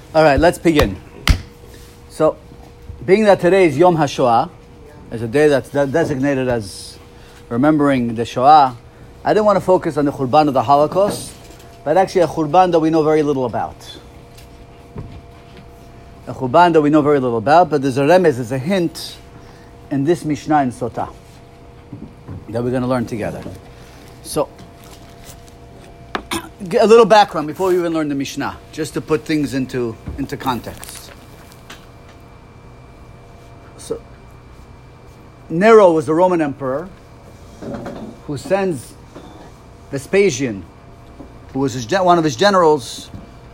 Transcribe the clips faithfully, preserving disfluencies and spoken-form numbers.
All right, let's begin. So, being that today is Yom HaShoah, as a day that's de- designated as remembering the Shoah, I didn't want to focus on the Khurban of the Holocaust, but actually a Khurban that we know very little about. A Khurban that we know very little about, but there's a remez, there's a hint in this Mishnah in Sotah that we're going to learn together. So, a little background before we even learn the Mishnah, just to put things into, into context. So, Nero was the Roman emperor who sends Vespasian, who was his, one of his generals,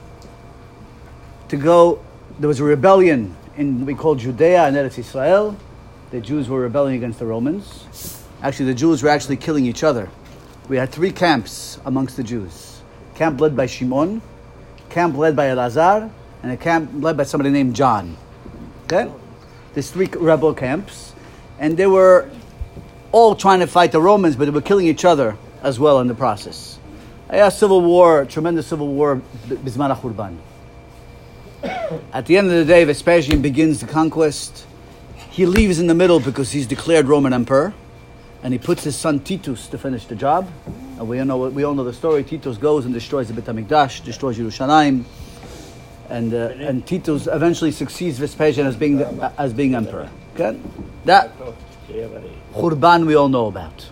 to go. There was a rebellion in what we call Judea and Eretz Israel. The Jews were rebelling against the Romans. Actually, the Jews were actually killing each other. We had three camps amongst the Jews. Camp led by Shimon, camp led by Elazar, and a camp led by somebody named John. Okay? There's three rebel camps. And they were all trying to fight the Romans, but they were killing each other as well in the process. A civil war, tremendous civil war, Bizman HaChurban. At the end of the day, Vespasian begins the conquest. He leaves in the middle because he's declared Roman emperor. And he puts his son Titus to finish the job. And we all know we all know the story. Titus goes and destroys the Beit HaMikdash, destroys Yerushalayim, and uh, and Titus eventually succeeds Vespasian as being the, uh, as being emperor. Okay, that Khurban we all know about.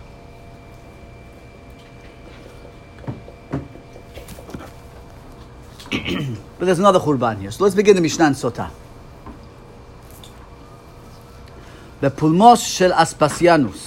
But there's another Khurban here. So let's begin the Mishnah in Sotah. The Pulmos shel Aspasianus.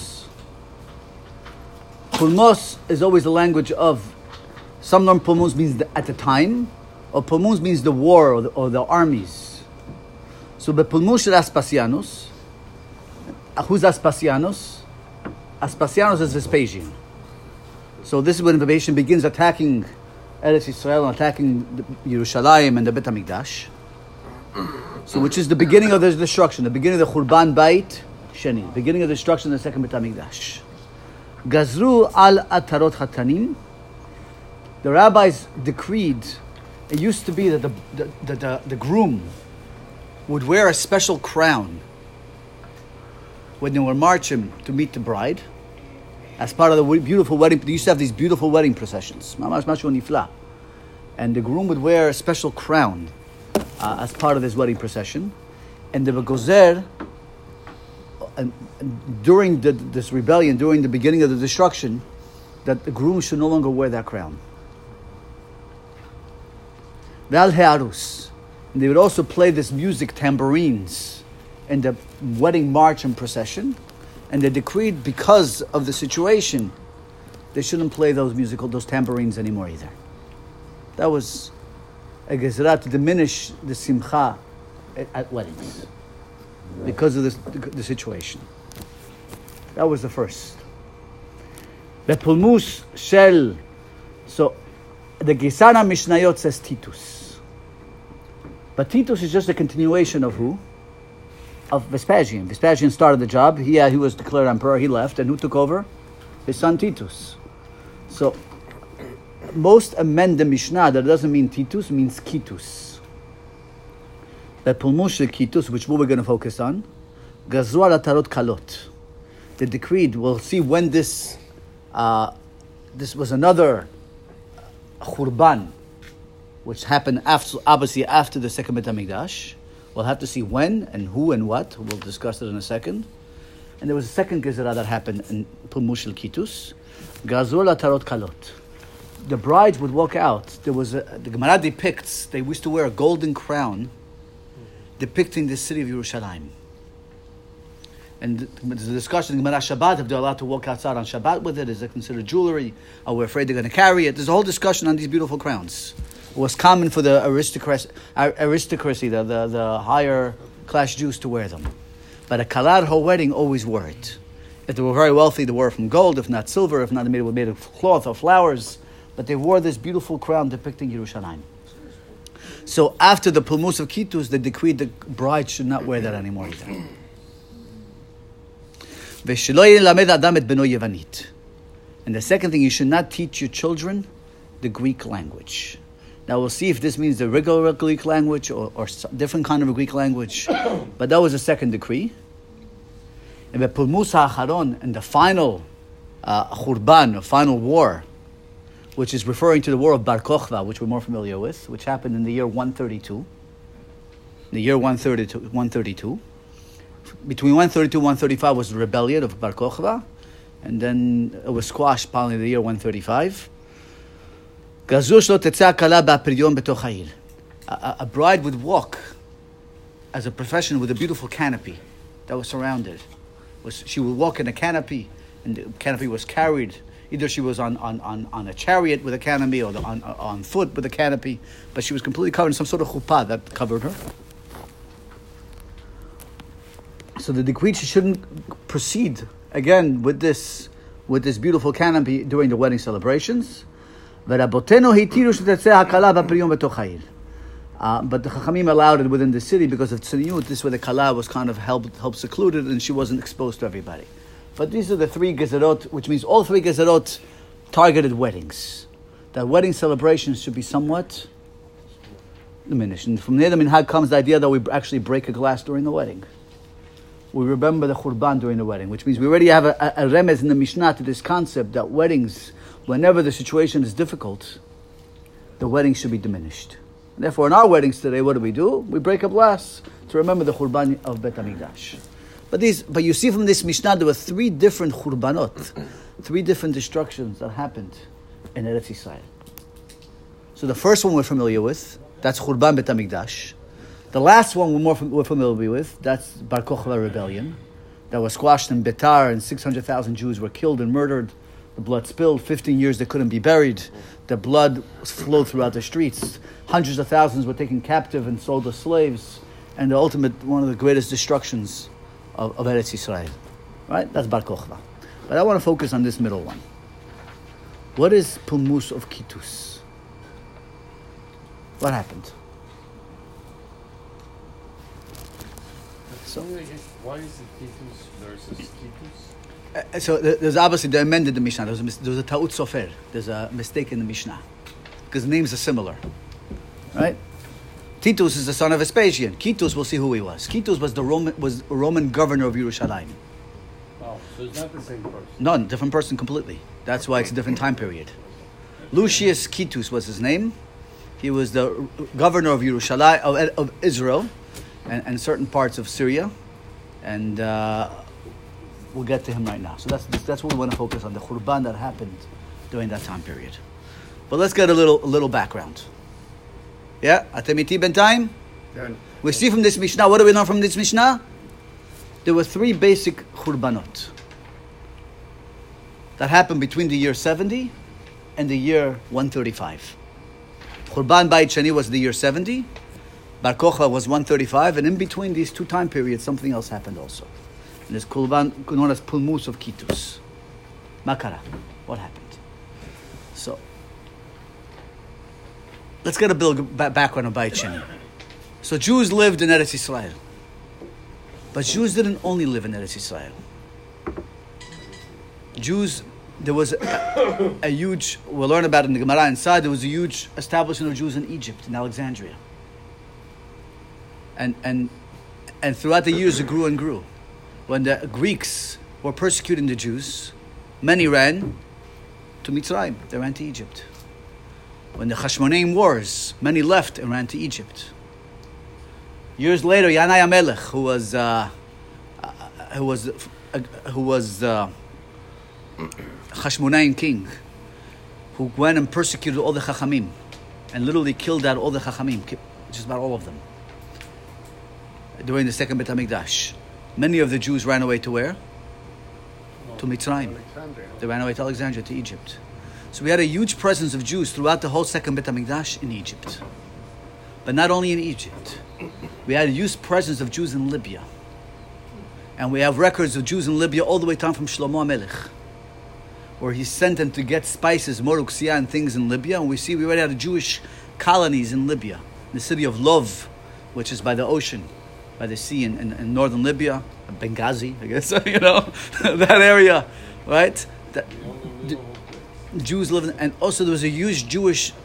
Pulmos is always the language of, some learn Pulmos means the, at the time, or Pulmos means the war or the, or the armies. So the Pulmos shel Aspasianus, who's Aspasianus? Aspasianus is Vespasian. So this is when Vespasian begins attacking Eretz Israel and attacking the Yerushalayim and the Beit HaMikdash. So which is the beginning of the destruction, the beginning of the Khurban Bait Sheni, beginning of the destruction of the second Beit HaMikdash. Gazru al atarot hatanim. The rabbis decreed. It used to be that the the, the, the the groom would wear a special crown when they were marching to meet the bride, as part of the beautiful wedding. They used to have these beautiful wedding processions, mamash mashu nifla, and the groom would wear a special crown uh, as part of his wedding procession, and the gozer. And during the, this rebellion, during the beginning of the destruction, that the groom should no longer wear that crown. Val Hearus. And they would also play this music, tambourines, in the wedding march and procession. And they decreed, because of the situation, they shouldn't play those musical, those tambourines anymore either. That was a gezerah to diminish the simcha at, at weddings, because of this, the, the situation. That was the first. The Pulmus shel. So, the Gisana Mishnayot says Titus. But Titus is just a continuation of who? Of Vespasian. Vespasian started the job. He, uh, he was declared emperor. He left. And who took over? His son Titus. So, most amend the Mishnah that doesn't mean Titus, means Kitus. That Pulmush Kitus, which what we're going to focus on, Gazru Tarot Kalot. The decreed, we'll see when this uh, this was another Khurban, which happened after, obviously after the second Beit HaMikdash. We'll have to see when and who and what. We'll discuss it in a second. And there was a second Gezerah that happened in Pulmush Kitus, Gazru Tarot Kalot. The brides would walk out. There was a, the Gemara depicts they used to wear a golden crown depicting the city of Yerushalayim. And there's a discussion in Gemara Shabbat, if they're allowed to walk outside on Shabbat with it, is it considered jewelry? Are we afraid they're going to carry it? There's a whole discussion on these beautiful crowns. It was common for the aristocracy, aristocracy the, the, the higher class Jews to wear them. But a Kalar Ho wedding always wore it. If they were very wealthy, they wore it from gold, if not silver, if not they made it made of cloth or flowers. But they wore this beautiful crown depicting Yerushalayim. So after the Pulmus of Kitus, they decreed the bride should not wear that anymore either. And the second thing, you should not teach your children the Greek language. Now we'll see if this means the regular Greek language or, or different kind of a Greek language. But that was the second decree. And the Pulmus HaAcharon, and the final uh, Churban, the final war, which is referring to the war of Bar Kokhba, which we're more familiar with, which happened in the year one thirty-two. The year one thirty-two, one thirty-two. Between one thirty-two and one thirty-five was the rebellion of Bar Kokhba, and then it was squashed probably in the year one thirty-five. A, a bride would walk as a profession with a beautiful canopy that was surrounded. Was she would walk in a canopy, and the canopy was carried. Either she was on, on, on, on a chariot with a canopy, or the, on on foot with a canopy, but she was completely covered in some sort of chuppah that covered her. So the decree she shouldn't proceed again with this with this beautiful canopy during the wedding celebrations. Uh, but the Chachamim allowed it within the city because of tzniut. This way the kala was kind of held, held secluded and she wasn't exposed to everybody. But these are the three gezerot, which means all three gezerot targeted weddings. That wedding celebrations should be somewhat diminished. And from there, the minhag comes the idea that we actually break a glass during the wedding. We remember the Churban during the wedding, which means we already have a, a, a remez in the Mishnah to this concept that weddings, whenever the situation is difficult, the wedding should be diminished. And therefore, in our weddings today, what do we do? We break a glass to remember the Churban of Bet HaMikdash. But these, but you see from this Mishnah, there were three different Churbanot, three different destructions that happened in Eretz Yisrael. So the first one we're familiar with, that's Churban Bet HaMikdash. The last one we're more we're familiar with, that's Bar Kokhba rebellion, that was squashed in Betar, and six hundred thousand Jews were killed and murdered. The blood spilled. Fifteen years they couldn't be buried. The blood flowed throughout the streets. Hundreds of thousands were taken captive and sold as slaves. And the ultimate, one of the greatest destructions of, of Eretz Yisrael. Right? That's Bar Kokhba. But I want to focus on this middle one. What is Pulmus of Kitus? What happened? So, why is it Kitus versus Kitus? Uh, so there's obviously, they amended the Mishnah. There was a, there was a ta'ut sofer. There's a mistake in the Mishnah. Because the names are similar. Right? Titus is the son of Vespasian. Kitus, we'll see who he was. Kitus was the Roman, was a Roman governor of Yerushalayim. Oh, so it's not the same person. None, different person completely. That's why it's a different time period. Lucius Kitus was his name. He was the governor of Yerushalayim, of, of Israel, and, and certain parts of Syria. And uh, we'll get to him right now. So that's that's what we want to focus on, the Churban that happened during that time period. But let's get a little a little background. Yeah? Atem iti b'intayim? We see from this Mishnah, what do we learn from this Mishnah? There were three basic Churbanot that happened between the year seventy and the year one thirty-five. Churban Bayit Sheni was the year seventy, Bar Kokhba was one thirty-five, and in between these two time periods, something else happened also. And this Churban, known as Pulmus of Kitus. Makara. What happened? So, let's get a bit of background on Bayit Sheni. So Jews lived in Eretz Yisrael. But Jews didn't only live in Eretz Yisrael. Jews, there was a, a huge, we'll learn about it in the Gemara inside, there was a huge establishment of Jews in Egypt, in Alexandria. And and and throughout the years it grew and grew. When the Greeks were persecuting the Jews, many ran to Mitzrayim, they ran to Egypt. When the Hashmonaim wars, many left and ran to Egypt. Years later, Yanai HaMelech, who was uh, uh, who was uh, who was uh, Hashmonaim king, who went and persecuted all the Chachamim, and literally killed out all the Chachamim, just about all of them, during the second Bet HaMikdash. Many of the Jews ran away to where? No, to Mitzrayim. Alexandria. They ran away to Alexandria, to Egypt. So we had a huge presence of Jews throughout the whole second Bet HaMikdash in Egypt. But not only in Egypt. We had a huge presence of Jews in Libya. And we have records of Jews in Libya all the way down from Shlomo HaMelech, where he sent them to get spices, moruxia and things in Libya. And we see we already had Jewish colonies in Libya. In the city of Lov, which is by the ocean, by the sea in, in, in northern Libya, Benghazi, I guess, you know, that area, right? That, the, Jews live in, and also there was a huge Jewish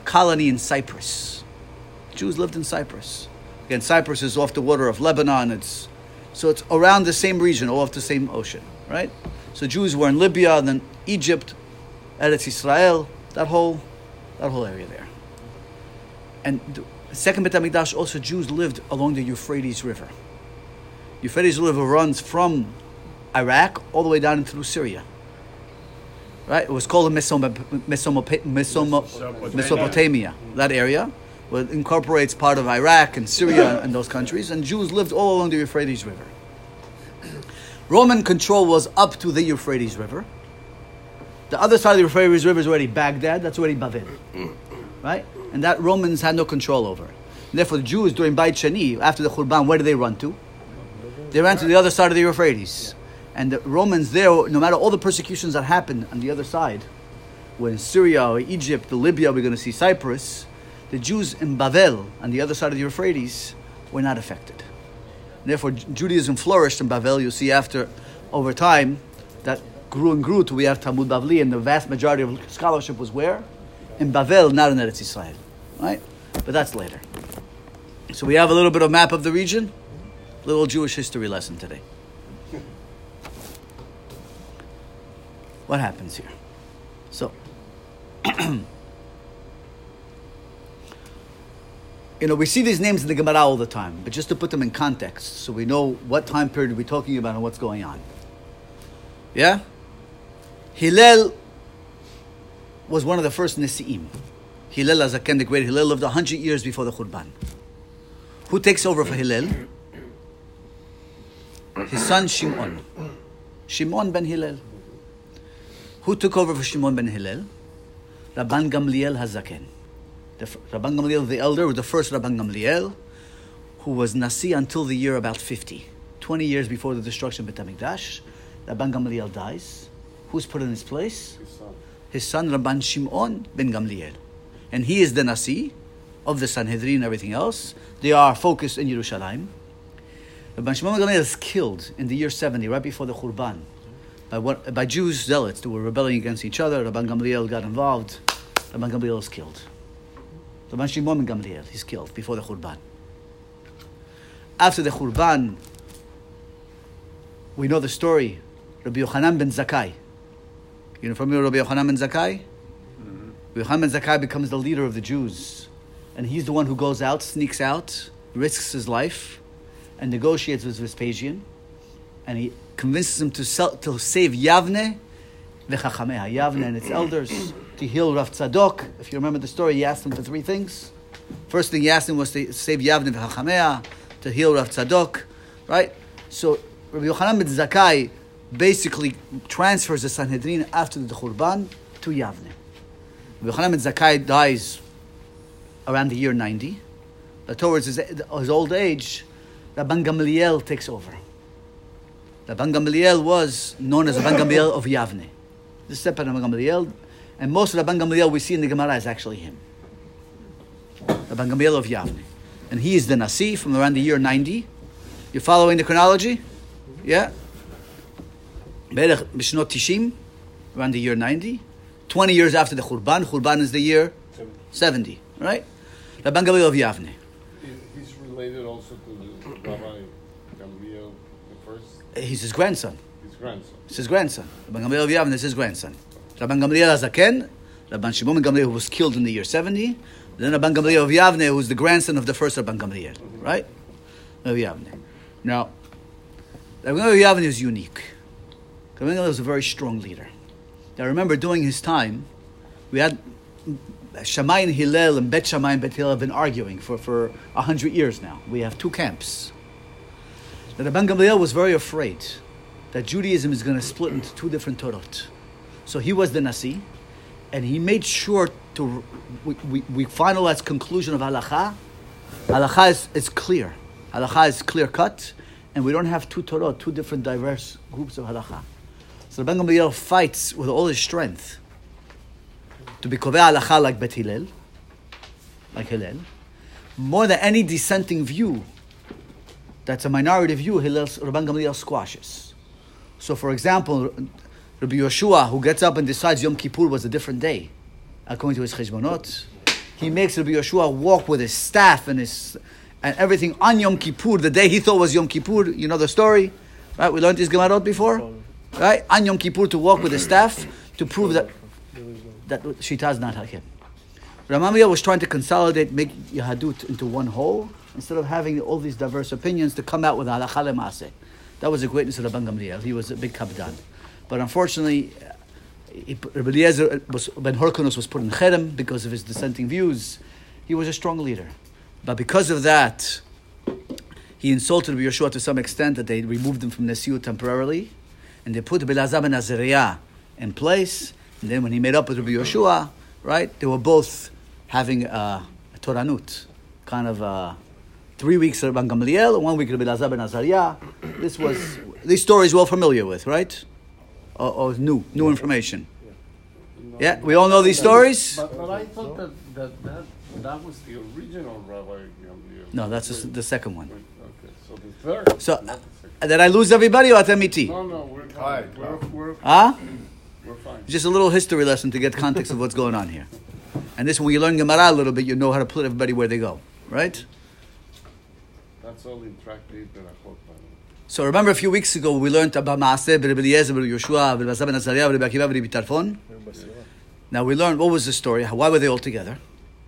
colony in Cyprus. Jews lived in Cyprus. Again, Cyprus is off the water of Lebanon. It's so it's around the same region, all off the same ocean, right? So Jews were in Libya, then Egypt, Eretz Israel, that whole, that whole area there. And the second Beit HaMikdash, also Jews lived along the Euphrates River. Euphrates River runs from Iraq all the way down through Syria. Right? It was called Mesom- Mesom- Mesom- Mesopotamia, that area. Well, it incorporates part of Iraq and Syria and those countries, and Jews lived all along the Euphrates River. Roman control was up to the Euphrates River. The other side of the Euphrates River is already Baghdad, that's already Bavel. Right? And that Romans had no control over. And therefore the Jews during Beit Sheni, after the Khurban, where did they run to? They ran to the other side of the Euphrates. And the Romans there, no matter all the persecutions that happened on the other side, when Syria or Egypt or Libya, we're going to see Cyprus, the Jews in Bavel, on the other side of the Euphrates, were not affected. And therefore, Judaism flourished in Bavel. You'll see after, over time, that grew and grew till we have Talmud Bavli, and the vast majority of scholarship was where? In Bavel, not in Eretz Israel. Right? But that's later. So we have a little bit of map of the region, little Jewish history lesson today. What happens here? So, you know, we see these names in the Gemara all the time, but just to put them in context, so we know what time period we're talking about and what's going on. Yeah? Hillel was one of the first Nesi'im. Hillel HaZaken, the great Hillel, lived one hundred years before the Khurban. Who takes over for Hillel? His son Shimon. Shimon ben Hillel. Who took over for Shimon ben Hillel? Rabban Gamliel HaZaken. The, Rabban Gamliel the elder was the first Rabban Gamliel, who was Nasi until the year about fifty. twenty years before the destruction of Beit HaMikdash. Rabban Gamliel dies. Who's put in his place? His son. His son Rabban Shimon ben Gamliel. And he is the Nasi of the Sanhedrin and everything else. They are focused in Yerushalayim. Rabban Shimon ben Gamliel is killed in the year seventy, right before the Khurban, by, what, by Jews, zealots, who were rebelling against each other. Rabban Gamliel got involved. Rabban Gamliel is killed. Rabban Shimon ben Gamliel, he's killed before the Khurban. After the Khurban, we know the story. Rabbi Yochanan ben Zakkai. You know familiar with Rabbi Yochanan ben Zakkai? Mm-hmm. Rabbi Yochanan ben Zakkai becomes the leader of the Jews. And he's the one who goes out, sneaks out, risks his life, and negotiates with Vespasian. And he convinces him to, sell, to save Yavne v'chachamea, Yavne and its elders, to heal Rav Tzadok. If you remember the story, he asked him for three things. First thing he asked him was to save Yavne v'chachamea, to heal Rav Tzadok, right? So Rabbi Yochanan ben Zakkai basically transfers the Sanhedrin after the Khurban to Yavne. Rabbi Yochanan ben Zakkai dies around the year ninety. But towards his, his old age, Rabban Gamliel takes over. Rabban Gamliel was known as Rabban Gamliel of Yavne. This is separate Rabban Gamliel, and most of Rabban Gamliel we see in the Gemara is actually him. Rabban Gamliel of Yavne. And he is the Nasi from around the year ninety. You're following the chronology? Yeah? Berech Bishnot Tishim, around the year ninety. twenty years after the Khurban. Khurban is the year seventy, right? Rabban Gamliel of Yavne. He's related also to the Rabbi Gamliel the first. He's his grandson. His grandson. It's his grandson. Rabban Gamliel of Yavne is his grandson. Rabban Gamliel HaZaken, Rabban Shimon ben Gamliel, who was killed in the year seventy. Then Rabban Gamliel of Yavne, who was the grandson of the first Rabban Gamliel, mm-hmm. right? Of Yavne. Now, Rabban Gamliel of Yavne is unique. Rabban Gamliel was a very strong leader. Now, remember, during his time, we had Shammai and Hillel and Bet Shammai and Bet Hillel have been arguing for, for a hundred years now. We have two camps. The Rabban Gamliel was very afraid that Judaism is going to split into two different Torot. So he was the Nasi, and he made sure to, we, we, we finalized conclusion of Halakha. Halakha is, is clear. Halakha is clear cut, and we don't have two Torot, two different diverse groups of Halakha. So Rabban Gamliel fights with all his strength to be Kovei Halakha like Bet Hillel, like Hillel. More than any dissenting view, that's a minority view, Hillel, Rabban Gamliel squashes. So for example, Rabbi Yeshua, who gets up and decides Yom Kippur was a different day, according to his cheshbonot, he makes Rabbi Yeshua walk with his staff and his and everything on Yom Kippur, the day he thought was Yom Kippur. You know the story, right? We learned this Gemarot before, right? On Yom Kippur to walk with his staff to prove that that Shita is not Hakim. Ramamia was trying to consolidate, make Yahadut into one whole, instead of having all these diverse opinions to come out with Halacha L'Maaseh. That was the greatness of Rabban Gamliel. He was a big kabdan. But unfortunately, he, Rabbi Eliezer was, Ben Horkonos was put in Cherem because of his dissenting views. He was a strong leader. But because of that, he insulted Rabbi Yeshua to some extent that they removed him from Nesiut temporarily, and they put Rabbi Elazar ben Azariah in place. And then when he made up with Rabbi Yeshua, right, they were both having a, a Toranut, kind of a, three weeks of Rabban Gamliel and one week of Rabbi Elazar ben Azariah. This was, these stories we're all familiar with, right? Or, or new, new information. Yeah, we all know these stories? But, but I thought that that, that that was the original Rabbi Gamliel. No, that's the, the second one. Okay, so the third. So, not the second. uh, did I lose everybody or Atamiti? No, no, we're fine. We're, we're, Huh? we're fine. Just a little history lesson to get context of what's going on here. And this, when you learn Gemara a little bit, you know how to put everybody where they go, right? That's all in track eight that I hope. So remember a few weeks ago we learned about Maaseh, Rabbi Eliezer, Rabbi Yeshua, Rabbi Elazar ben Azariah, Rabbi Akiva, Rabbi Tarfon. Now we learned what was the story. Why were they all together?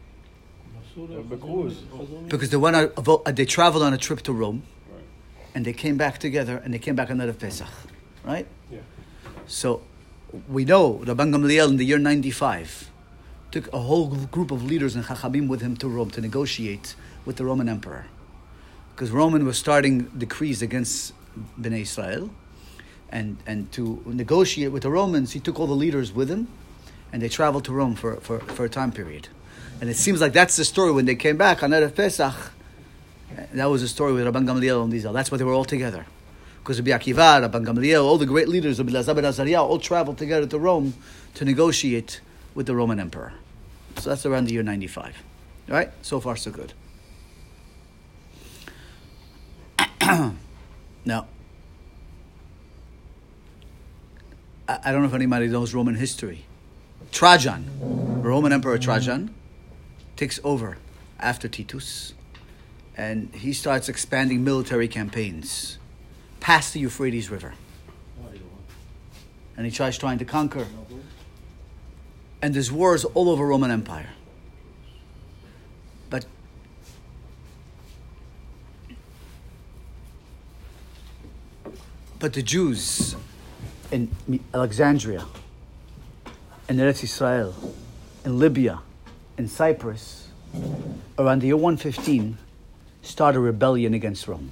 Because they went on, they traveled on a trip to Rome, Right. and they came back together, and they came back on Erev Pesach, right? Yeah. So we know Rabban Gamliel in the year ninety-five took a whole group of leaders and Chachamim with him to Rome to negotiate with the Roman Emperor. Because Roman was starting decrees against Bnei Israel, and, and to negotiate with the Romans, he took all the leaders with him, and they traveled to Rome for, for, for a time period. And it seems like that's the story when they came back on Erev Pesach. That was the story with Rabban Gamliel and Dizal. That's why they were all together. Because Rabbi Akiva, Rabban Gamliel, all the great leaders of Elazar ben Azariah all traveled together to Rome to negotiate with the Roman Emperor. So that's around the year ninety-five. All right? So far, so good. Now, I, I don't know if anybody knows Roman history. Trajan, Roman Emperor Trajan, takes over after Titus, and he starts expanding military campaigns past the Euphrates River. And he tries trying to conquer. And there's wars all over Roman Empire. But But the Jews in Alexandria, in Eretz Israel, in Libya, in Cyprus, around the year one fifteen, started a rebellion against Rome.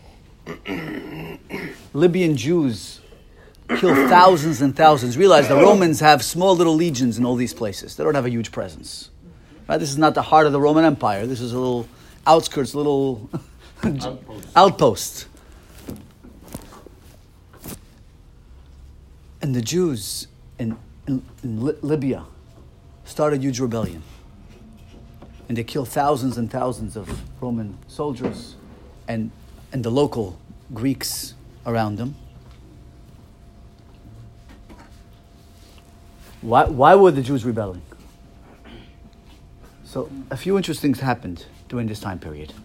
Libyan Jews killed thousands and thousands. Realize the Romans have small little legions in all these places. They don't have a huge presence. Right? This is not the heart of the Roman Empire. This is a little outskirts, little Outpost. outpost. And the Jews in, in, in Li- Libya started a huge rebellion. And they killed thousands and thousands of Roman soldiers and, and the local Greeks around them. Why, why were the Jews rebelling? So a few interesting things happened during this time period.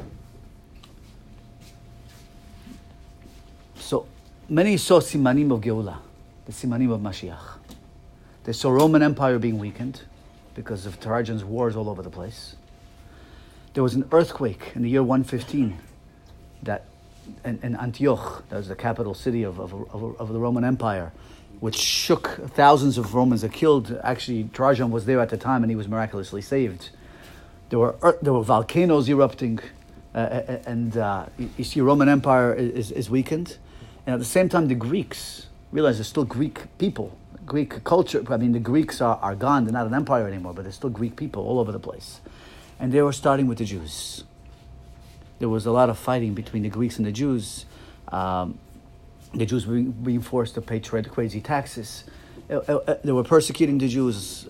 So many saw simanim of Geulah, the simanim of Mashiach. They saw Roman Empire being weakened because of Trajan's wars all over the place. There was an earthquake in the year one fifteen that in, in Antioch, that was the capital city of, of, of, of the Roman Empire, which shook thousands of Romans that killed. Actually, Trajan was there at the time and he was miraculously saved. There were earth, there were volcanoes erupting, uh, and uh, you, you see Roman Empire is, is weakened. And at the same time, the Greeks realize there's still Greek people, Greek culture. I mean, the Greeks are, are gone. They're not an empire anymore, but there's still Greek people all over the place. And they were starting with the Jews. There was a lot of fighting between the Greeks and the Jews. Um, the Jews were being, being forced to pay tra- crazy taxes. Uh, uh, they were persecuting the Jews.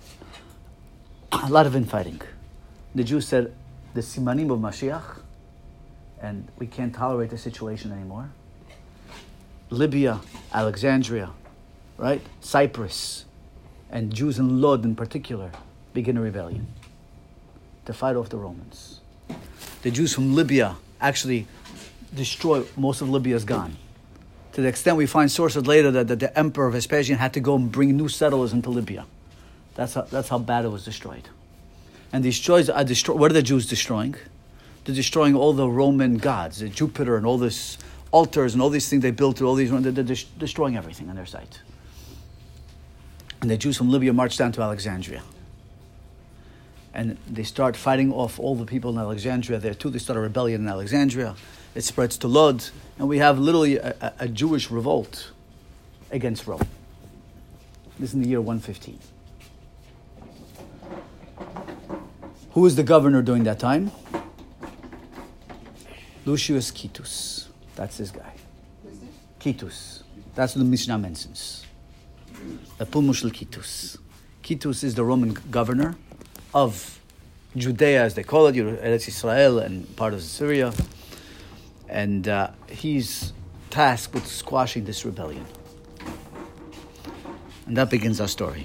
A lot of infighting. The Jews said, the simanim of Mashiach, and we can't tolerate the situation anymore. Libya, Alexandria, right? Cyprus, and Jews in Lod in particular, begin a rebellion. to fight off the Romans. The Jews from Libya actually destroy, most of Libya is gone. To the extent we find sources later that, that the emperor of Vespasian had to go and bring new settlers into Libya. That's how, that's how bad it was destroyed. And destroys are destroy. What are the Jews destroying? They're destroying all the Roman gods, the Jupiter and all this altars and all these things they built. All these, they're de- destroying everything on their site. And the Jews from Libya march down to Alexandria. And they start fighting off all the people in Alexandria there too. They start a rebellion in Alexandria. It spreads to Lod. And we have literally a, a, a Jewish revolt against Rome. This is in the year one fifteen. Who was the governor during that time? Lucius Quietus. That's this guy. Quietus. That's what the Mishnah mentions. The Pulmushal Quietus. Quietus is the Roman governor of Judea, as they call it, Eretz Israel and part of Syria. And uh, he's tasked with squashing this rebellion. And that begins our story.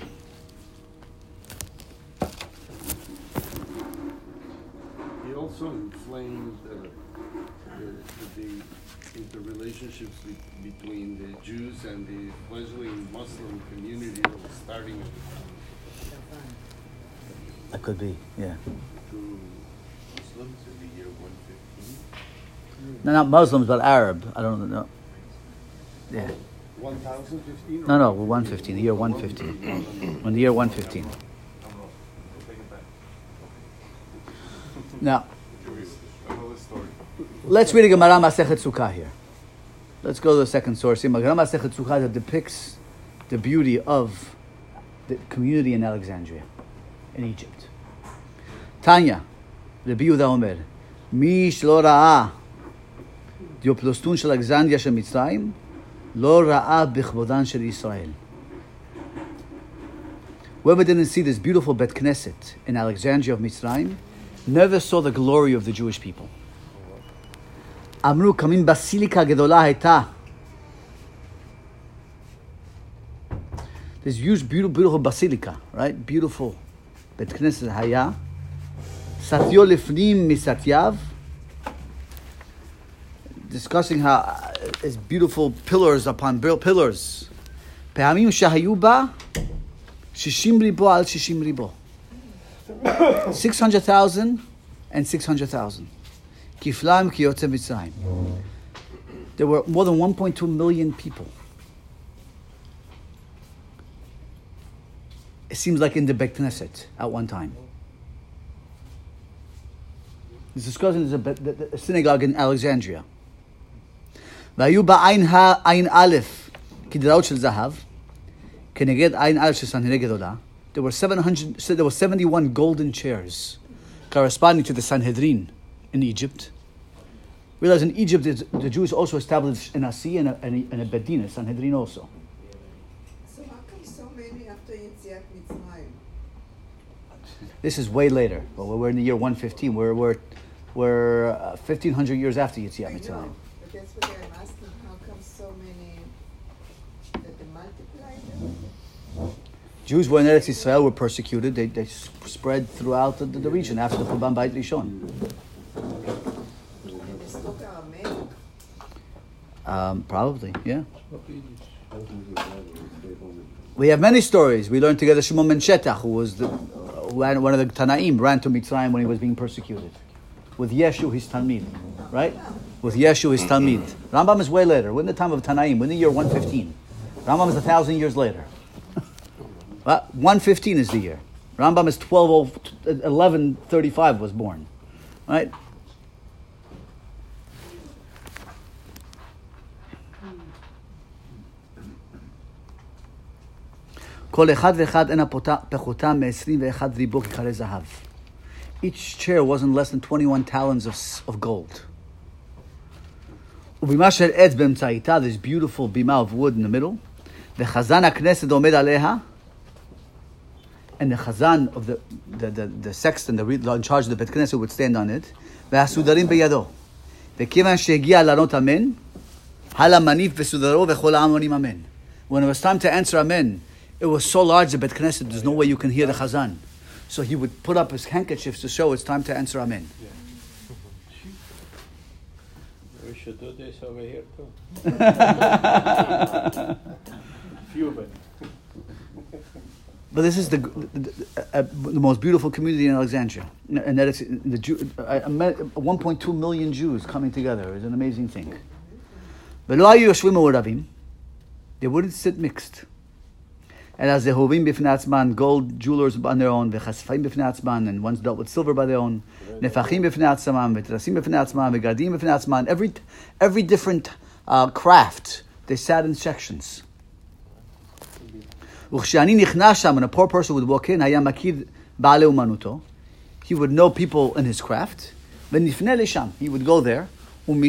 He also inflamed uh, the, the, the relationships be, between the Jews and the fledgling Muslim community that was starting at the time. That could be, yeah. To Muslims in the year one fifteen? No, not Muslims, but Arab. I don't know. Yeah. one thousand fifteen? No, no, one fifteen, the year one fifteen. When the year one fifteen. Now, let's read a Gemara Masechet Sukkah here. Let's go to the second source. Gemara Masechet Sukkah that depicts the beauty of the community in Alexandria, in Egypt. Tanya, Rabbi Yehuda Omer, Mi shelo ra'a דיופלוסטון של אלכסנדריה של מצרים, לא ראה בכבודן של ישראל. Whoever didn't see this beautiful Bet Knesset in Alexandria of Mitzrayim never saw the glory of the Jewish people. אמרו, כמין בסיליקה גדולה הייתה. This huge, beautiful, beautiful basilica, right? Beautiful Bet Knesset היה. סטיו לפנים מסתיו. Discussing how uh, it's beautiful pillars upon pillars. פעמים שהיו בה שישים ריבו על שישים ריבו. six hundred thousand and six hundred thousand. כפליים כיוצא מצרים. There were more than one point two million people. It seems like in the Beit Knesset at one time. It's discussing the, the synagogue in Alexandria. והיו בה עין, עין א' כדרעות של זהב, כנגד עין א' של סנהדרין גדולה. There were seven hundred, there were seventy-one golden chairs corresponding to the Sanhedrin in Egypt. Realize in Egypt, the Jews also established an Asi and a, and a, and a Bedin, a Sanhedrin also. So how come so many after Yetziat Mitzrayim? This is way later. Well, we're in the year one fifteen. We're, we're, we're uh, fifteen hundred years after Yetziat Mitzrayim. But that's what I'm asking. How come so many that they multiply them? Jews were in Eretz Israel, were persecuted. They, they spread throughout the, the region after the Churban Beit Rishon. And they spoke Aramaic. Um, probably, yeah. We have many stories. We learned together Shimon ben Shetach, who was the, who ran, one of the Tanaim, ran to Mitzrayim when he was being persecuted. With Yeshu, his Talmid, right? With Yeshu, his Talmid. Rambam is way later. We're in the time of Tanaim. We're in the year one fifteen. Rambam is a thousand years later. Well, one fifteen is the year. Rambam is twelve, eleven thirty-five was born, right? כל אחד ואחד אין פחותם מ-עשרים ואחד ריבו ככלי זהב. Each chair wasn't less than twenty-one talons of, of gold. ובימה של עץ באמצעיתה, this beautiful bima of wood in the middle, וחזן הכנסת עומד עליה, and the chazan of the, the, the, the sexton, the in charge of the Beit Knesset would stand on it, והסודרים בידו. וכיוון שהגיע לענות אמן, הלה מניף וסודרו וכל העם עונים אמן. When it was time to answer amen, it was so large the Beit Knesset, there's no way you can hear the chazan. So he would put up his handkerchiefs to show it's time to answer Amen. Yeah. We should do this over here too. Few of it. But this is the the, uh, the most beautiful community in Alexandria, and that it's the Jew. I, I met one point two million Jews coming together. It's an amazing thing. But they wouldn't sit mixed. And as zehovim b'fnei atzman, gold jewelers on their own, v'chasfayim b'fnei atzman, and ones dealt with silver by their own, nefachim b'fnei atzman, v'trasim b'fnei atzman, v'gadim b'fnei atzman. Every every different uh, craft, they sat in sections. When a poor person would walk in, he would know people in his craft. He would go there, and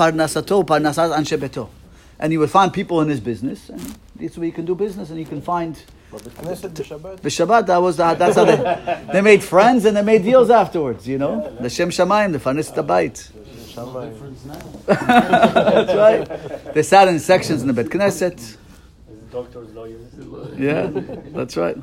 he would find people in his business, and that's where he can do business, and he can find. The Shabbat, that was the, that's how they, they made friends and they made deals afterwards. You know, the Shem Shamayim, the Fanis Tabayit. No difference now. That's right. They sat in sections in the Bet Knesset. Doctors, lawyers. Yeah, that's right.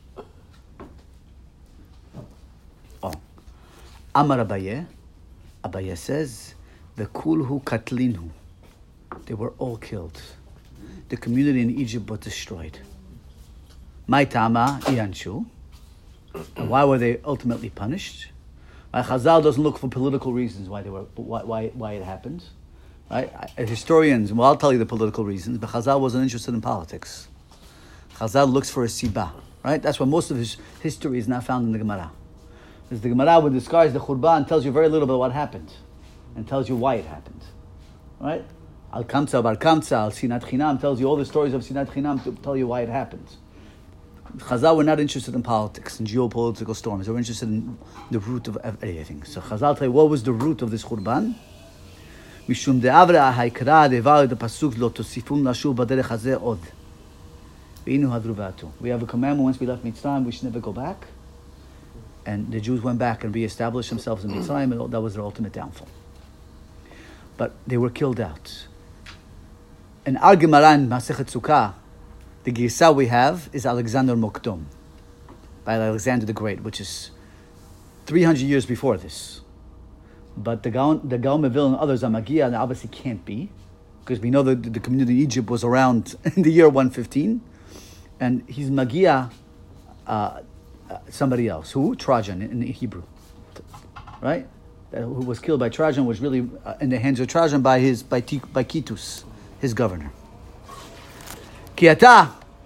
Oh. Amar Abaye, Abaye says, the kulhu katlinhu. They were all killed. The community in Egypt was destroyed. Maitama Ianshu. And why were they ultimately punished? Right? Chazal doesn't look for political reasons why they were why why, why it happened. Right? Historians, well, I'll tell you the political reasons, but Chazal wasn't interested in politics. Chazal looks for a siba, right? That's why most of his history is not found in the Gemara. Because the Gemara would disguise the Khurban and tells you very little about what happened, and tells you why it happened, right? Al Kamsa, Bar Kamsa, Al Sinat Chinam tells you all the stories of Sinat Chinam to tell you why it happened. Chazal were not interested in politics and geopolitical storms. They were interested in the root of everything. So Chazal tell you what was the root of this Khurban. Mishum de'avra ha'ikra de'var the pasuk lo tosifun lashuv b'derech hazeh od. Ve'inu hadruvatu. We have a commandment once we left Mitzrayim, we should never go back. And the Jews went back and re-established themselves in Mitzrayim, and that was their ultimate downfall. But they were killed out. In our Gemara in Masechet Sukkah, the Girsa we have is Alexander Mokdom, by Alexander the Great, which is three hundred years before this. But the Gaon, the Gaon Mevil and others are Magia, and obviously can't be, because we know that the community in Egypt was around in the year one fifteen, and he's Magia, uh, uh, somebody else. Who? Trajan in, in Hebrew, right? Uh, who was killed by Trajan, was really uh, in the hands of Trajan by his by T, by Kitus, his governor. Kiata,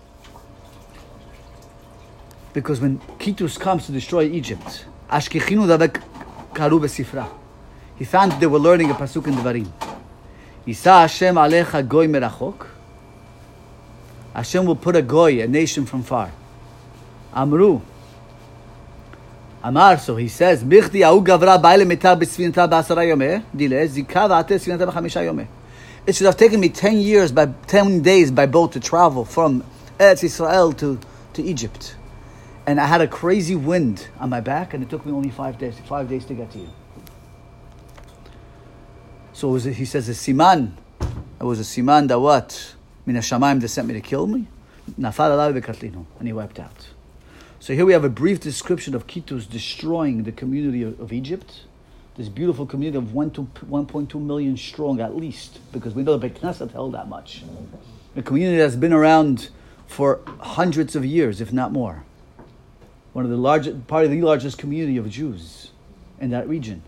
because when Kitus comes to destroy Egypt, Ashkechinu davek karu besifra. He found that they were learning a pasuk in Devarim. Yisa Hashem alecha goy merachok. Hashem will put a goy, a nation from far. Amru. Amar, so he says, Michti ahu gavra ba'ile metar b'sfinata b'asara yomeh, dile, zika v'ate sfinata b'chamisha yomeh. It should have taken me ten years, by ten days by boat to travel from Eretz Israel to, to Egypt. And I had a crazy wind on my back, and it took me only five days, five days to get to you. So it was a, he says a siman. It was a siman that what? Min hashamayim, they sent me to kill me. Nafal alai v'katlinu, and he wiped out. So here we have a brief description of Kitus destroying the community of, of Egypt. This beautiful community of one to one point two million strong, at least, because we know the Beit Knesset held that much. A community that's been around for hundreds of years, if not more. One of the largest, part of the largest community of Jews in that region.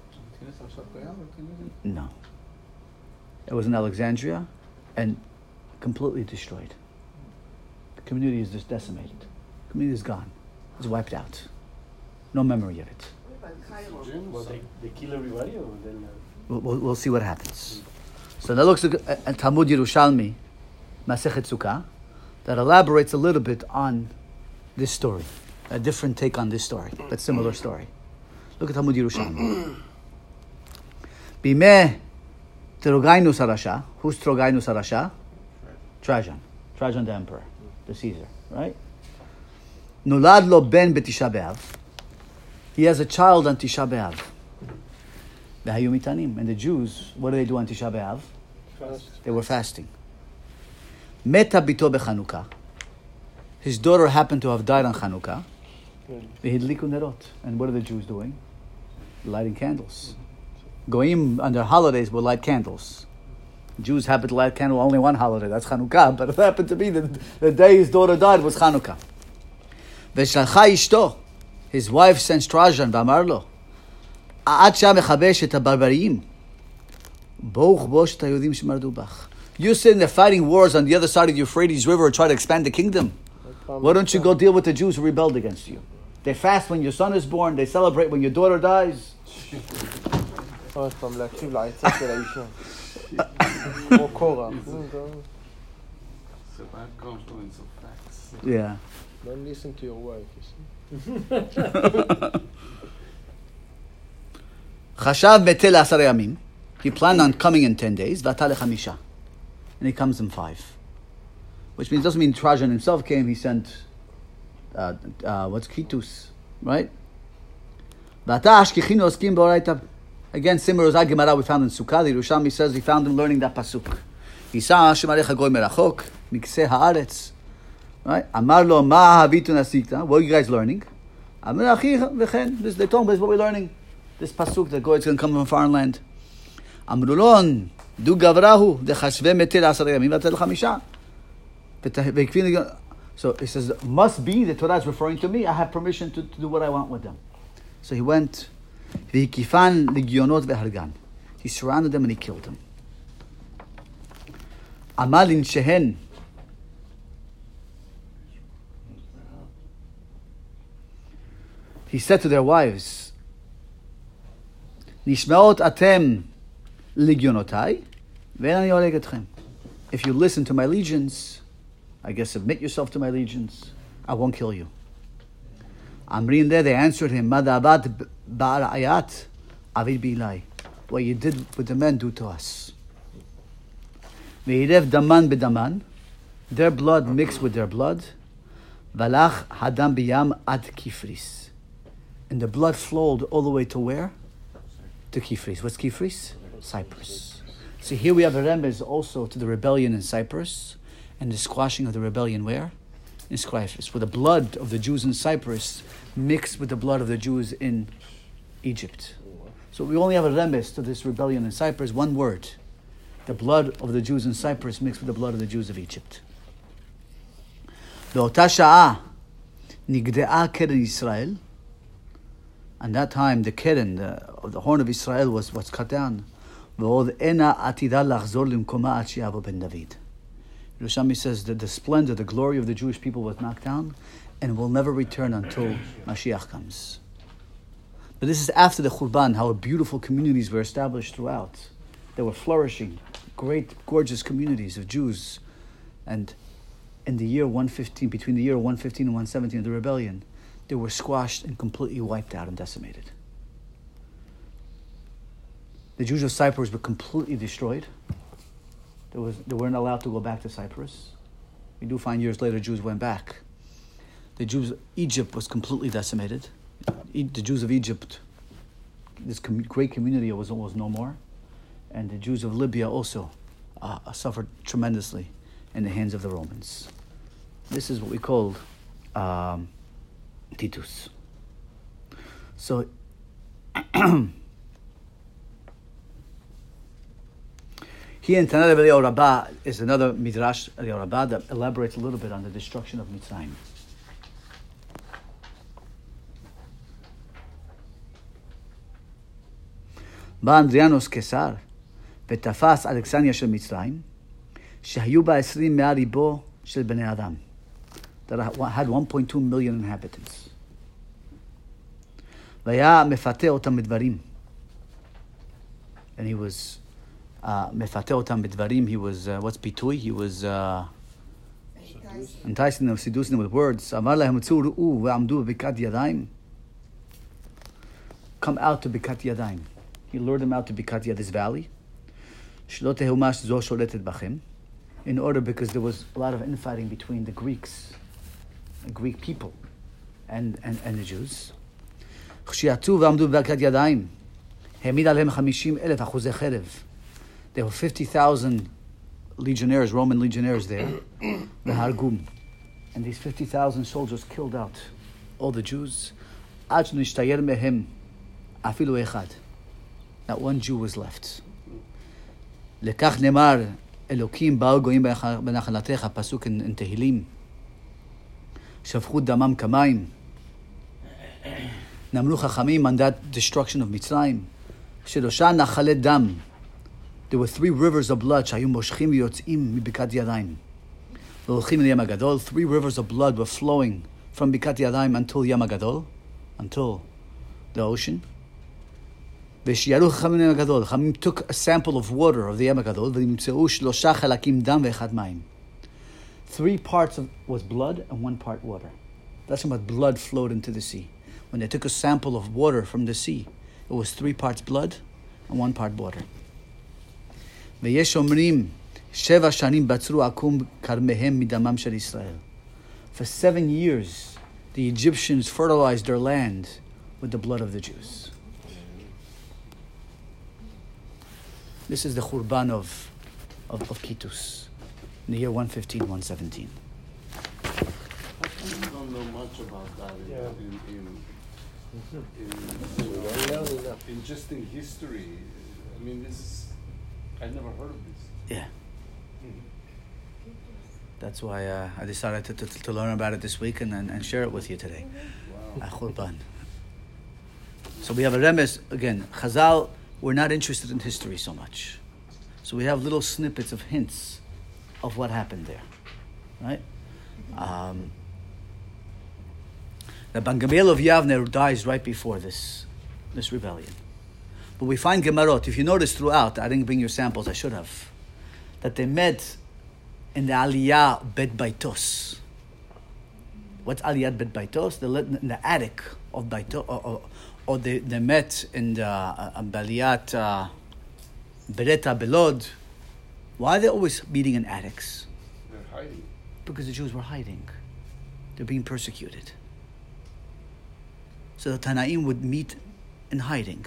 No. It was in Alexandria and completely destroyed. The community is just decimated. The community is gone. It's wiped out. No memory of it. Well, they, they kill everybody, or then uh... we'll, we'll, we'll see what happens. So that looks at, at Talmud Yerushalmi, Masechet Sukkah, that elaborates a little bit on this story. A different take on this story, but similar story. Look at Talmud Yerushalmi. Bimeh Trogainus Harasha. Who's Trogainus Harasha? Trajan. Trajan the emperor, the Caesar, right? Nolad lo ben betisha b'av. He has a child on Tisha B'av. V'hayu mitanim. And the Jews, what do they do on Tisha B'av? Fast. They were fasting. Meta bito b'Chanukah. His daughter happened to have died on Chanukah. V'hidliku nerot. And what are the Jews doing? Lighting candles. Goyim on their holidays will light candles. Jews happen to light candle only one holiday, that's Chanukah, but it happened to be the, the day his daughter died was Chanukah. V'shalcha ishto, his wife sent Trajan, v'amar lo, A'at shah mechabesh et habarbariyim, bo'uch bosh et haYehudim shemardu bach. You're sitting there fighting wars on the other side of the Euphrates River and try to expand the kingdom. Why don't you go deal with the Jews who rebelled against you? They fast when your son is born, they celebrate when your daughter dies. עוד פעם להקשיב לעצה של האישה. כמו קורח. It's a bad confluence of facts. Yeah. Don't listen to your wife, you see. חשב בטל לעשרה ימים. He planned on coming in ten days. ועתה לחמישה. And he comes in five. Which means, doesn't mean Trajan himself came. He sent, uh, uh, what's Kitus, right? ועתה השכיחין עוסקים באורייתא. Again, similar to Gemara we found in Sukkah, the Yerushalmi says he found him learning that pasuk. Yisa shemarecha goy merachok, mikseh haaretz. Right? Amar lo ma havitun asikta. What are you guys learning? Amar achicha v'chen. This they told me, this is what we're learning. This pasuk that goy is going to come from a foreign land. Amrulon du gavrahu dechashve metel asar yamim vatel chamisha. So he says, must be the Torah is referring to me. I have permission to, to do what I want with them. So he went. He surrounded them and he killed them. Amalin shehen. He said to their wives, Nishmeot atem legionotai, ve'ani oleg etchem. If you listen to my legions, I guess submit yourself to my legions, I won't kill you. Amrin there, they answered him, Madabat ba'arayat avid bilai. What you did with the men, do to us. Ve'irev daman bedaman. Their blood mixed with their blood. Valach hadam biyam ad kifris. And the blood flowed all the way to where? To Kifris. What's Kifris? Cyprus. So here we have a remez also to the rebellion in Cyprus and the squashing of the rebellion where? In Cyprus, where the blood of the Jews in Cyprus mixed with the blood of the Jews in Egypt. So we only have a remez to this rebellion in Cyprus, one word. The blood of the Jews in Cyprus mixed with the blood of the Jews of Egypt. Be'ota sha'ah nigde'a keren Yisrael. And that time the keren, the, of the horn of Israel was, was cut down. Ve'od ena atida lachzor limkoma ad she'yavo ben David. Yerushalmi says that the splendor, the glory of the Jewish people was knocked down and will never return until Mashiach comes. But this is after the Churban, how beautiful communities were established throughout. They were flourishing, great, gorgeous communities of Jews. And in the year one fifteen, between the year one fifteen and one seventeen of the rebellion, they were squashed and completely wiped out and decimated. The Jews of Cyprus were completely destroyed. There was, they weren't allowed to go back to Cyprus. We do find years later Jews went back. The Jews of Egypt was completely decimated. E- the Jews of Egypt, this com- great community was almost no more. And the Jews of Libya also uh, suffered tremendously in the hands of the Romans. This is what we called um, Titus. So, here in Tanakh Eliyahu Rabbah is another Midrash Eliyahu Rabbah that elaborates a little bit on the destruction of Mitzrayim. בא אנדריאנוס קיסר ותפס אלכסנדריה של מצרים שהיו בה עשרים מאה ריבו של בני אדם. That had one point two million inhabitants. והיה מפתה אותם בדברים. And he was uh, מפתה אותם בדברים. He was, uh, what's ביטוי? He was uh, enticing them, seducing them with words. אמר להם, צאו ראו ועמדו בבקעת ידיים. Come out to בקעת ידיים. He lured them out to Bikat Yad, this valley. שלא תהומש זו שולטת בכם. In order, because there was a lot of infighting between the Greeks, the Greek people, and, and, and the Jews. כשיצאו ועמדו בבקעת ידיים, העמיד עליהם חמישים אלף אחוזי חרב. There were fifty thousand legionnaires, Roman legionnaires there. והרגום. And these fifty thousand soldiers killed out all the Jews. עד שנשתייר מהם אפילו אחד. Not one Jew was left. לכך נאמר, אלוקים באו גויים בנחלתך, פסוק in תהילים. שפכו דמם כמים. נאמרו חכמים on that destruction of מצרים. שלושה נחלי דם. There were three rivers of blood שהיו מושכים ויוצאים מבקעת ידיים. והולכים לים הגדול. Three rivers of blood were flowing from בקעת ידיים until ים הגדול, until the ocean. ושיערו חכמים לים הגדול. חכמים took a sample of water of the ים הגדול, ונמצאו שלושה חלקים דם ואחד מים. Three parts of, was blood and one part water. That's about blood flowed into the sea. When they took a sample of water from the sea, it was three parts blood and one part water. ויש אומרים, שבע שנים בצרו עקום כרמיהם מדמם של ישראל. For seven years, the Egyptians fertilized their land with the blood of the Jews. This is the Khurban of, of, of Kitus, in the year one fifteen, one seventeen. I don't know much about that in, Yeah. in, in, in, in, in just in history. I mean, this is, I never heard of this. Yeah. That's why uh, I decided to, to, to learn about it this week and, and, and share it with you today. Wow. Al Khurban. So we have a remes, again, Chazal, we're not interested in history so much. So we have little snippets of hints of what happened there, right? Um, the Ban Gamaliel of Yavne dies right before this, this rebellion. But we find Gemarot, if you notice throughout, I didn't bring your samples, I should have, that they met in the Aliyah Bet Baitos. What's Aliyah Bet Baitos? They lived in the attic of Baitos, or, or, or they, they met in the uh, Baliyat uh, Bereta Belod. Why are they always meeting in attics? They're hiding. Because the Jews were hiding. They're being persecuted. So the Tanaim would meet in hiding.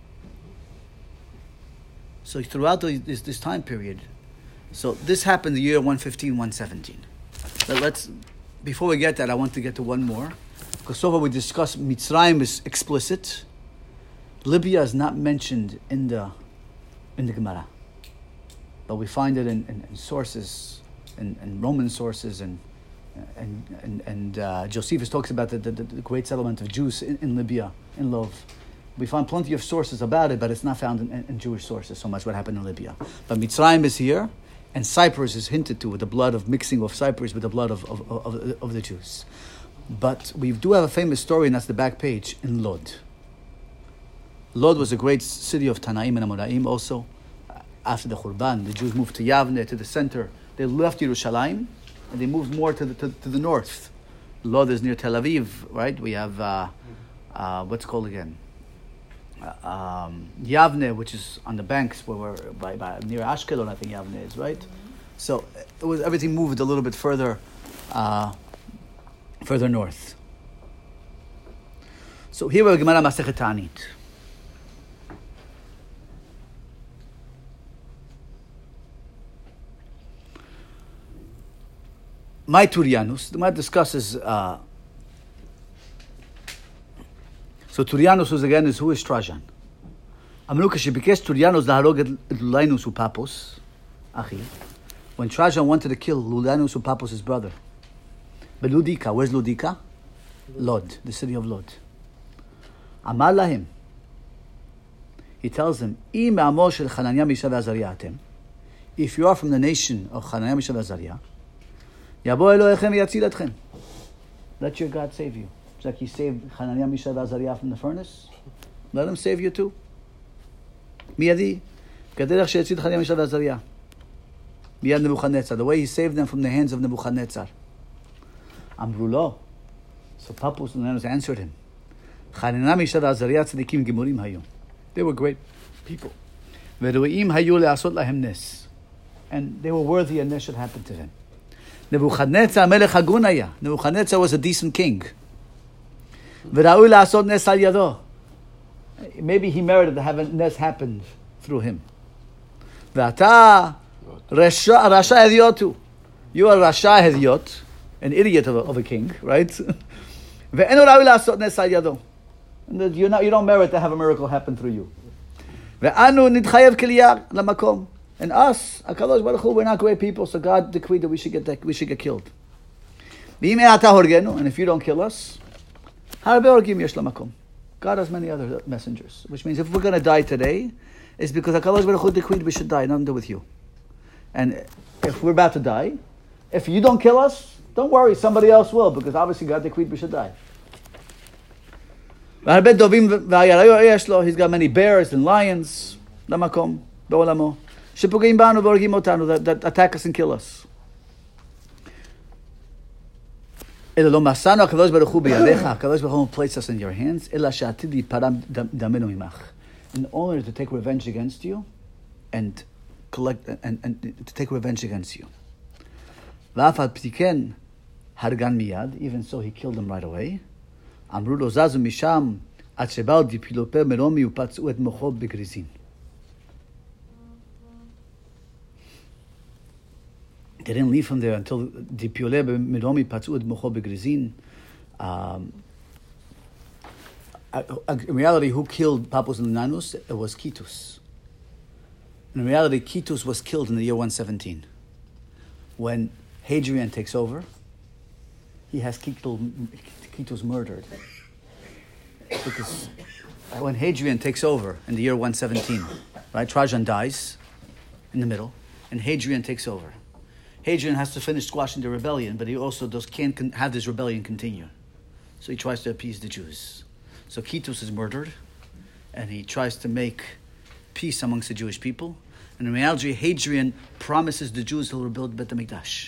So throughout the, this, this time period, so this happened the year one fifteen, one seventeen. But let's, before we get that, I want to get to one more. Because so far we discussed Mitzrayim is explicit. Libya is not mentioned in the in the Gemara. But we find it in, in, in sources, in, in Roman sources, and and and, and uh, Josephus talks about the, the, the great settlement of Jews in, in Libya, in Lov. We find plenty of sources about it, but it's not found in, in, in Jewish sources so much what happened in Libya. But Mitzrayim is here, and Cyprus is hinted to with the blood of mixing of Cyprus with the blood of, of, of, of the Jews. But we do have a famous story, and that's the back page, in Lod. Lod was a great city of Tanaim and Amoraim also. After the Khurban, the Jews moved to Yavne, to the center. They left Yerushalayim, and they moved more to the to, to the north. Lod is near Tel Aviv, right? We have, uh, uh, what's it called again? Uh, um, Yavne, which is on the banks where we're by, by near Ashkelon, I think Yavne is, right? So it was everything moved a little bit further, uh, further north. So here we're Gemara Masechet Ta'anit. My Turianus, the Gemara discusses. Uh, so Turianus was again is who is Trajan? אמרו כשביקש טוריאנוס להרוג את לולינוס ופפוס, אחי, when Trajan wanted to kill Lulianus ופפוס, his brother, but Ludika, where's Ludika? Lod, the city of Lod. אמר להם, he tells them, אם מעמו של חנניה מישה ועזריה אתם, if you are from the nation of חנניה מישה ועזריה, יבוא אלוהיכם ויציל אתכם. Let your God save you. It's like he saved Hananiah, Mishael, and Azariah from the furnace. Let him save you too. מיידי, כדרך שהציל חנניה, מישאל ועזריה. מיד נבוכדנצר. The way he saved them from the hands of Nebuchadnezzar. אמרו לו. So Pappus and Lenos answered him. חנניה, מישאל ועזריה צדיקים גמורים היו. They were great people. וראויים היו לעשות להם נס. And they were worthy and this should happen to them. Nebuchadnezzar melech הגון היה. Nebuchadnezzar was a decent king. וראוי לעשות נס על ידו. Maybe he merited to have a nes happened through him. ואתה רשע, רשע הדיוט הוא. You are רשע הדיוט, an idiot of a, of a king, right? ואין הוא ראוי לעשות נס על ידו. And you're not, you don't merit to have a miracle happen through you. ואנו נתחייב כלייה למקום. And us, HaKadosh Baruch Hu, we're not great people, so God decreed that we should get, we should get killed. ואם אתה הורגנו, and if you don't kill us, הרבה הורגים יש למקום. God has many other messengers, which means if we're going to die today, it's because HaKadosh Baruch Hu decreed we should die, nothing to do with you. And if we're about to die, if you don't kill us, don't worry, somebody else will, because obviously God decreed we should die. והרבה דובים והיריות יש לו, he's got many bears and lions, למקום, בעולמו, שפוגעים בנו והורגים אותנו, that, that attack us and kill us. אלא לא מסרנו הקדוש ברוך הוא בידיך, הקדוש ברוך הוא placed us in your hands, אלא שעתיד להיפרע דמנו ממך. In order to take revenge against you, and collect, and, and to take revenge against you. ואף על פי כן, הרגן מיד, even so he killed him right away. אמרו לו, זזו משם, עד שבאו דיפילופר מרומי ופצעו את מוחו בגריזין. They didn't leave from there until Dipiole Miromi Patsuad Mocho Begrizin. Um, in reality, who killed Papos and Nanus? It was Kitus. In reality, Kitus was killed in the year one seventeen. When Hadrian takes over, he has Kitus murdered. Because when Hadrian takes over in the year one seventeen, right, Trajan dies in the middle, and Hadrian takes over. Hadrian has to finish squashing the rebellion, but he also does, can't con- have this rebellion continue. So he tries to appease the Jews. So Kitus is murdered, and he tries to make peace amongst the Jewish people. And in reality, Hadrian promises the Jews he'll rebuild Bet HaMikdash.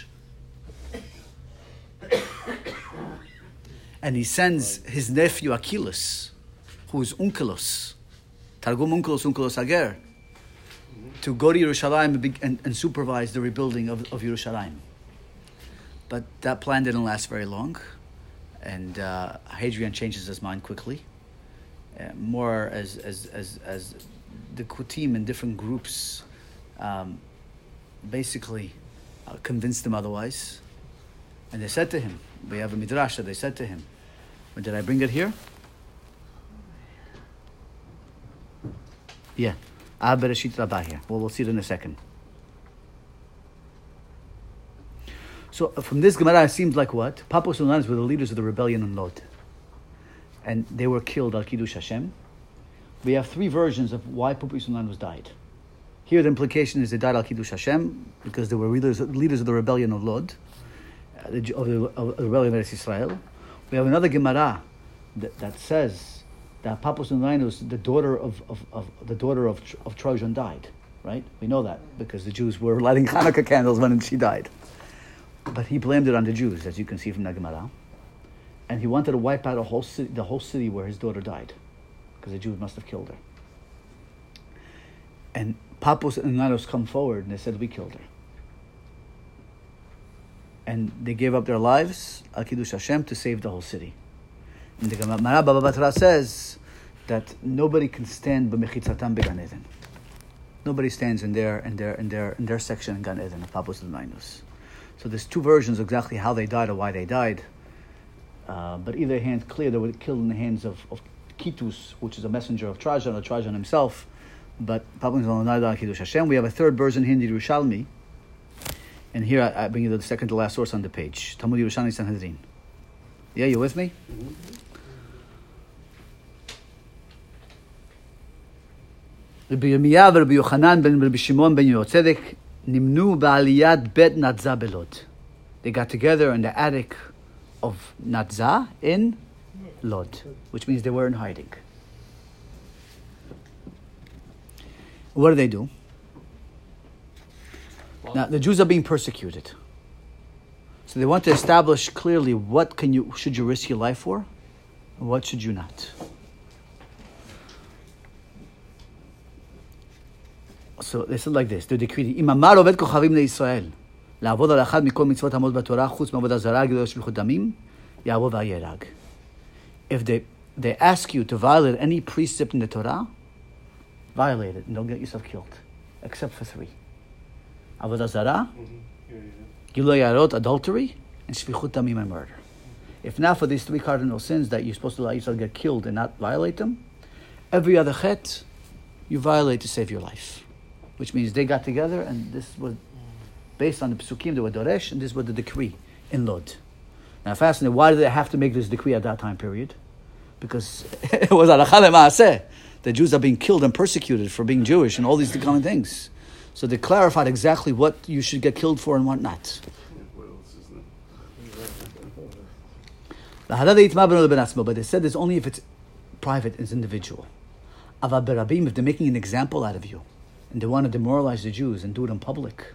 And he sends his nephew Achilles, who is Unkelos, Targum Unkelos, Unkelos Ager, to go to Yerushalayim and, be, and, and supervise the rebuilding of, of Yerushalayim. But that plan didn't last very long, and uh, Hadrian changes his mind quickly, uh, more as as as as the Kutim and different groups um, basically uh, convinced him otherwise. And they said to him, we have a midrash that they said to him, but did I bring it here? Yeah. Ab Bereshit Rabbah here. Well, we'll see it in a second. So from this Gemara, it seems like what? Papos and Lanus were the leaders of the rebellion in Lod. And they were killed al Kiddush Hashem. We have three versions of why Papos and Lanus died. Here the implication is they died al Kiddush Hashem because they were leaders, leaders of the rebellion of Lod, uh, the, of, the, of the rebellion of Eretz Israel. We have another Gemara that, that says that Papos and Linus, the daughter of, of, of the daughter of, of Trojan, died. Right? We know that because the Jews were lighting Hanukkah candles when she died. But he blamed it on the Jews, as you can see from the Gemara. And he wanted to wipe out a whole city, the whole city where his daughter died, because the Jews must have killed her. And Papos and Linus come forward and they said, we killed her. And they gave up their lives, al Kiddush Hashem, to save the whole city. And the Gemara Baba Batra says that nobody can stand b'mechitzatam beGan Eden. Nobody stands in their in their in their in their section in Gan Eden of Papos and Linus. So there's two versions of exactly how they died or why they died. Uh, but either hand, clear they were killed in the hands of, of Kitus, which is a messenger of Trajan or Trajan himself. But Papos and Linus died Kiddush Hashem. We have a third version here in the Yerushalmi. And here I, I bring you the second to last source on the page. Talmud Yerushalmi Sanhedrin. Yeah, you with me? Mm-hmm. Rabbi Yirmiyah and Rabbi Yochanan ben Rabbi Shimon ben Yotzedek nimnu ba'aliyat bet Natzah belod. They got together in the attic of Natzah in Lod, which means they were in hiding. What do they do? Now the Jews are being persecuted, so they want to establish clearly what can you should you risk your life for, and what should you not. So they said like this, they decreed, אם אמר עובד כוכבים לישראל, לעבוד על אחד מכל מצוות עמוד בתורה, חוץ מעבודה זרה, גדול שפיכות דמים, יעבוד ויהרג. If they, they ask you to violate any precept in the Torah, violate it and don't get yourself killed, except for three. עבודה זרה, גילוי עריות, adultery, and שפיכות דמים and murder. if not for these three cardinal sins that you're supposed to allow yourself to get killed and not violate them, every other chet you violate to save your life. Which means they got together and this was based on the Pesukim, they were Doresh, and this was the decree in Lod. Now fascinating, why did they have to make this decree at that time period? Because it was Halakha Le'Maaseh. The Jews are being killed and persecuted for being Jewish and all these kind of things. So they clarified exactly what you should get killed for and what not. But they said this only if it's private, it's individual. If they're making an example out of you and they want to demoralize the Jews and do it in public.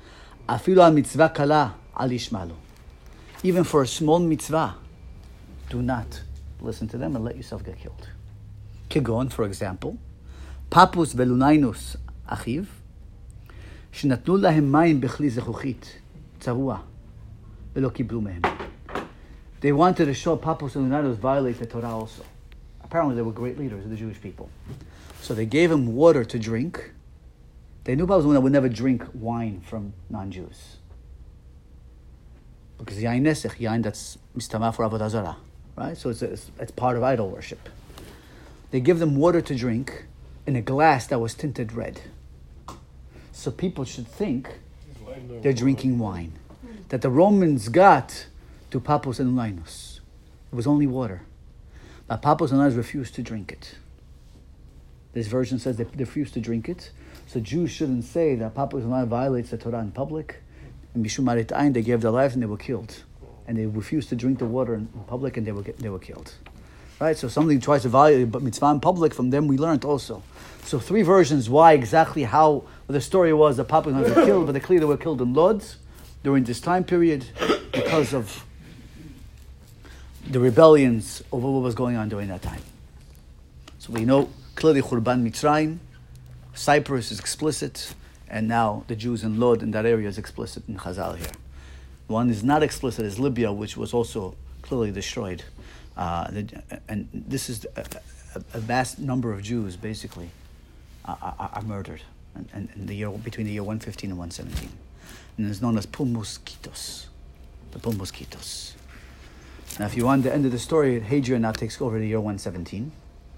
Even for a small mitzvah, do not listen to them and let yourself get killed. Kegon, for example, Papus velunainus achiv, shenatnu lahem mayim bechli zechuchit, tzarua, velo kiblu mehem. They wanted to show Papus and Lunainus violate the Torah also. Apparently they were great leaders of the Jewish people. So they gave him water to drink. They knew Papus would never drink wine from non-Jews. Because yain nesech, yain that's mistama for avodah zarah, right? So it's, it's, it's part of idol worship. They give them water to drink in a glass that was tinted red. So people should think they're drinking wine. That the Romans got to Papus and Lunainus. It was only water. But Papus and Lunainus refused to drink it. This version says they refused to drink it. So Jews shouldn't say that Papus and Lunainus violates the Torah in public. In Mishum Marit Ayin, they gave their lives and they were killed. And they refused to drink the water in public and they were they were killed. Right? So somebody tries to violate but mitzvah in public, from them we learned also. So three versions why exactly how the story was that Papus and Lunainus were killed, but they clearly were killed in Lod during this time period because of the rebellions over what was going on during that time. So we know clearly Churban Mitzrayim, Cyprus is explicit, and now the Jews in Lod in that area is explicit in Chazal here. One is not explicit is Libya, which was also clearly destroyed. Uh, the, and this is a, a, a vast number of Jews basically uh, are, are murdered in, in, in the year between the year one fifteen and one seventeen. And it's known as Pulmus Kitos. The Pulmus Kitos. Now, if you want the end of the story, Hadrian now takes over the year one seventeen.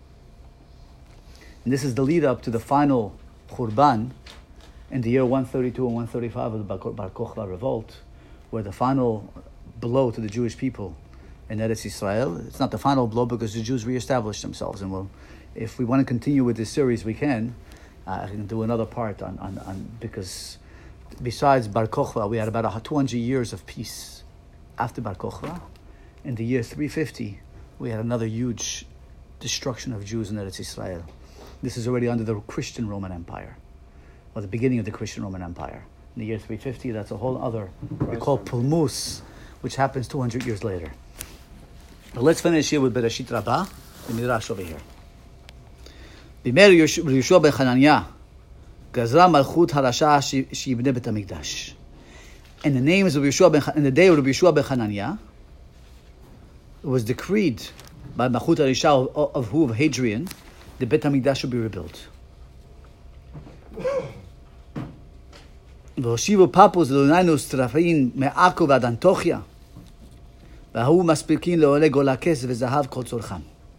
And this is the lead up to the final Churban in the year one thirty-two and one thirty-five of the Bar Kokhba revolt, where the final blow to the Jewish people in Eretz Yisrael. It's not the final blow because the Jews reestablished themselves. And well, if we want to continue with this series, we can. Uh, I can do another part on, on, on because besides Bar Kokhba, we had about two hundred years of peace after Bar Kokhba. In the year three fifty, we had another huge destruction of Jews in Eretz Yisrael. This is already under the Christian Roman Empire, or the beginning of the Christian Roman Empire. In the year three fifty, that's a whole other, we call Pulmus, which happens two hundred years later. But let's finish here with Bereshit Rabbah, the Midrash over here. B'mer Yehoshua ben Hananiah, Gazra Malchut Harasha Sheyibneh Bet HaMikdash. In the names of Yehoshua ben, in the day of Yehoshua ben Hananiah, it was decreed by Malchut Harisha of, of who of Hadrian, the Bet HaMikdash should be rebuilt. והושיבו פפוס ולוניינוס טרפים מעכו ועד אנטוכיה, והוא מספיקים לעולי גולה כסף וזהב כל צורכם.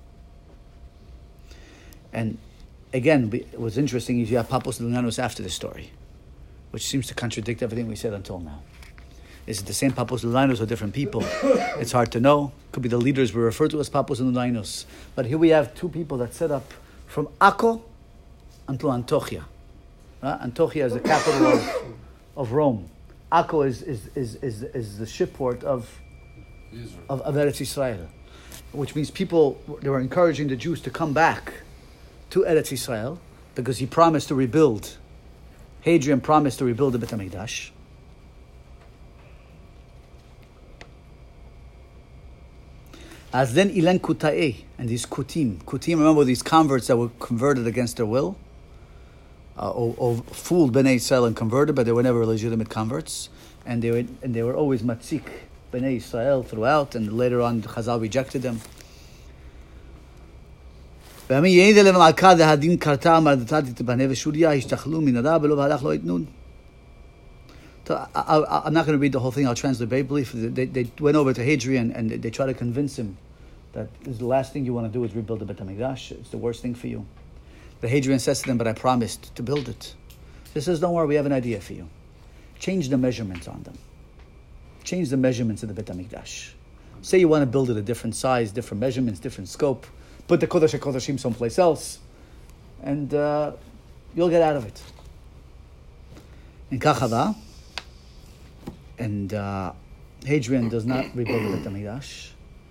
And again, it was interesting, you have Papus and Lunainus after the story, which seems to contradict everything we said until now. Is it the same Papus and Lunainus or different people? It's hard to know. Could be the leaders were referred to as Papus and Lunainus. But here we have two people that set up from Akko until Antochia. Uh, Antochia is the capital of, of Rome. Akko is, is, is, is, is the shipport of, of, of Eretz Yisrael, which means people, they were encouraging the Jews to come back to Eretz Yisrael because he promised to rebuild. Hadrian promised to rebuild the Bet HaMikdash. As then Ilen Kuta'eh, and these Kutim. Kutim, remember these converts that were converted against their will? Uh, or, or fooled Bnei Yisrael and converted, but they were never legitimate converts. And they were and they were always matzik Bnei Yisrael throughout, and later on Chazal rejected them. So I, I, I'm not going to read the whole thing. I'll translate very briefly. They, they went over to Hadrian and they, they tried to convince him that this is the last thing you want to do is rebuild the Beit HaMikdash. It's the worst thing for you. The Hadrian says to them, but I promised to build it. He says, don't worry, we have an idea for you. Change the measurements on them. Change the measurements of the Beit HaMikdash. Say you want to build it a different size, different measurements, different scope. Put the Kodesh HaKodeshim someplace else. And uh, you'll get out of it. In Kachava, and uh, Hadrian does not rebuild the Beit HaMikdash.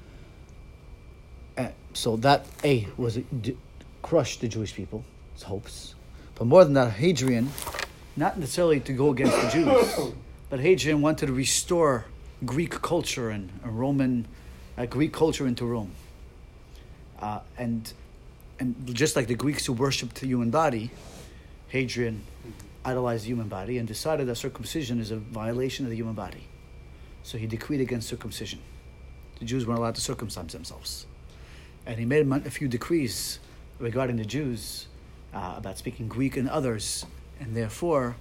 Uh, so that, A, was d- crushed the Jewish people's hopes. But more than that, Hadrian, not necessarily to go against the Jews, but Hadrian wanted to restore Greek culture and, and Roman, uh, Greek culture into Rome. Uh, and and just like the Greeks who worshipped the human body, Hadrian idolized the human body and decided that circumcision is a violation of the human body. So he decreed against circumcision. The Jews weren't allowed to circumcise themselves. And he made a few decrees regarding the Jews uh, about speaking Greek and others. And therefore,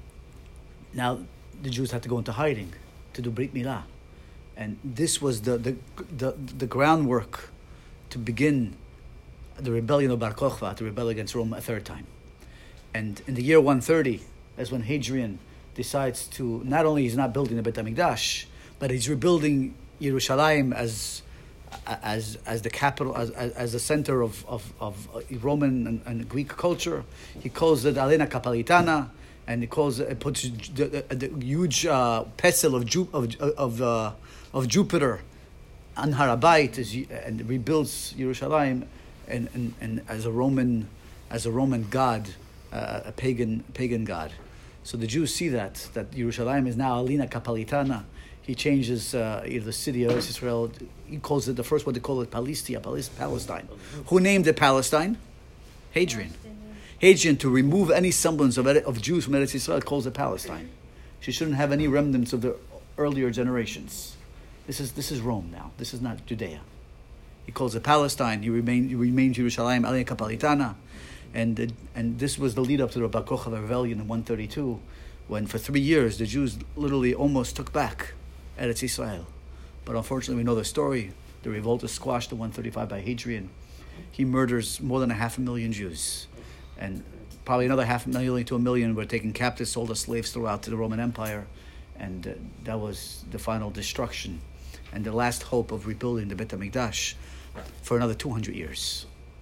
now the Jews had to go into hiding to do Brit Milah. And this was the, the, the, the groundwork to begin the rebellion of Bar Kokhba, to rebel against Rome a third time. And in the year one thirty, that's when Hadrian decides to, not only he's not building the Beit HaMikdash, but he's rebuilding Yerushalayim as as as the capital, as as, as the center of, of, of Roman and, and Greek culture. He calls it Alena Capalitana, and he calls it, it puts the, the, the huge uh, pestle of Ju, of of uh, of Jupiter on Har HaBayit, and rebuilds Yerushalayim and, and, and as a Roman as a Roman god. Uh, a pagan pagan god. So the Jews see that, that Yerushalayim is now Alina Kapalitana. He changes uh, the city of Israel. He calls it, the first one to call it Palestia, Palestine. Who named it Palestine? Hadrian. Hadrian, to remove any semblance of, of Jews from Eretz Israel, calls it Palestine. She shouldn't have any remnants of the earlier generations. This is this is Rome now. This is not Judea. He calls it Palestine. He remains he remains Yerushalayim, Alina Kapalitana. And and this was the lead up to the Bar Kokhba rebellion in one thirty-two, when for three years the Jews literally almost took back Eretz Israel. But unfortunately, we know the story. The revolt is squashed in one thirty-five by Hadrian. He murders more than a half a million Jews, and probably another half a million to a million were taken captives, sold as slaves throughout to the Roman Empire, and uh, that was the final destruction and the last hope of rebuilding the Beit HaMikdash for another two hundred years.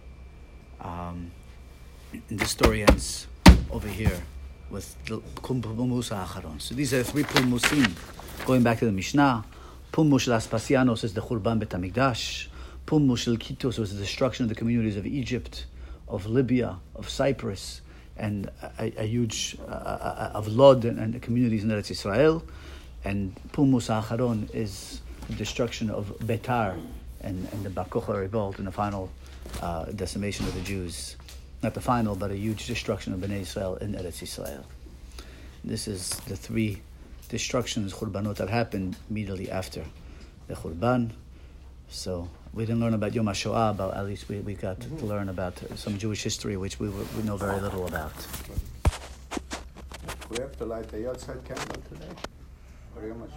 Um, And this story ends over here with the Pulmus Acharon. So these are the three Pulmusim. Going back to the Mishnah, Pulmus shel Aspasianos is the Churban Beit HaMikdash. Pulmus shel Kitos was the destruction of the communities of Egypt, of Libya, of Cyprus, and a, a huge uh, of Lod and, and the communities in Eretz Israel. And Pulmus Acharon is the destruction of Betar and, and the Bar Kokhba revolt and the final uh, decimation of the Jews. Not the final, but a huge destruction of Bnei Israel in Eretz Israel. This is the three destructions, Churbanot, that happened immediately after the Churban. So we didn't learn about Yom HaShoah, but at least we, we got mm-hmm. to learn about some Jewish history, which we, we know very little about. We have to light the Yotzeit candle today? Or Yom HaShoah?